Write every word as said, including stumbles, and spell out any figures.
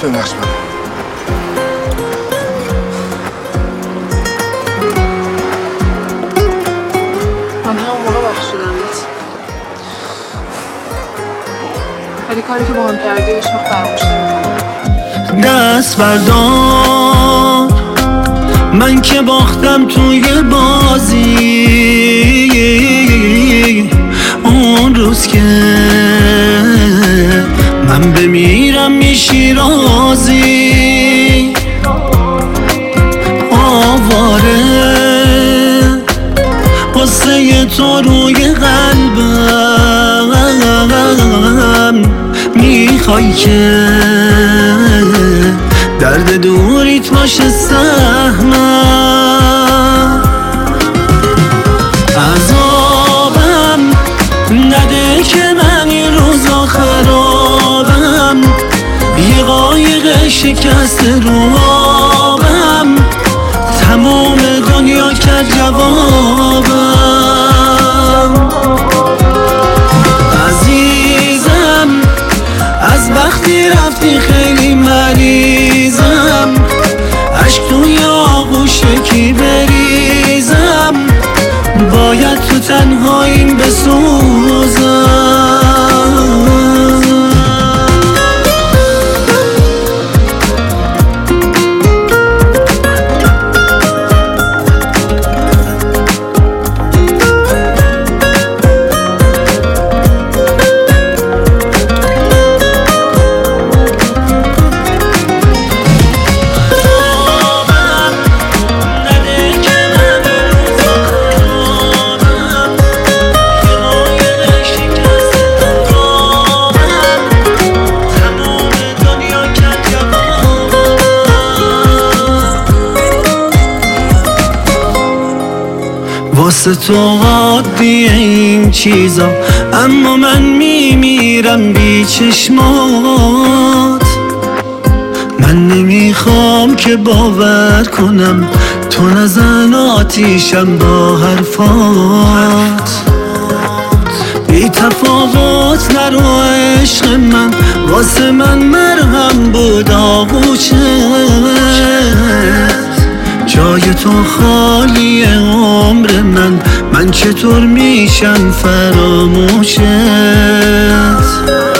ببخش من. من همون موقع بخشیدمت، ولی کاری که با هم کردی هیچ وقت فراموش نمی‌کنم. دست بردار، من که باختم توی بازی، اون روز که من بمیرم میشی رازی. آواره قصه تو روی قلبم، میخوای که درد دوریت باشه سهمم. عذابم نده که من این روزا خرابم، یه قایق شکست رو آبم، تمام دنیا کرد جوابم. عزیزم از وقتی رفتی خیلی مریضم، عشق توی آغوشه کی بریزم، باید تو تنهاییم بسوزم. واسه تو عادیه این چیزا، اما من میمیرم بی چشمات. من نمیخوام که باور کنم تو نزن آتیشم با حرفات. بی تفاوت نرو عشق من، واسه من مرهم بود آغوشت. جای تو خالی عمر من، من چطور میشم فراموشت.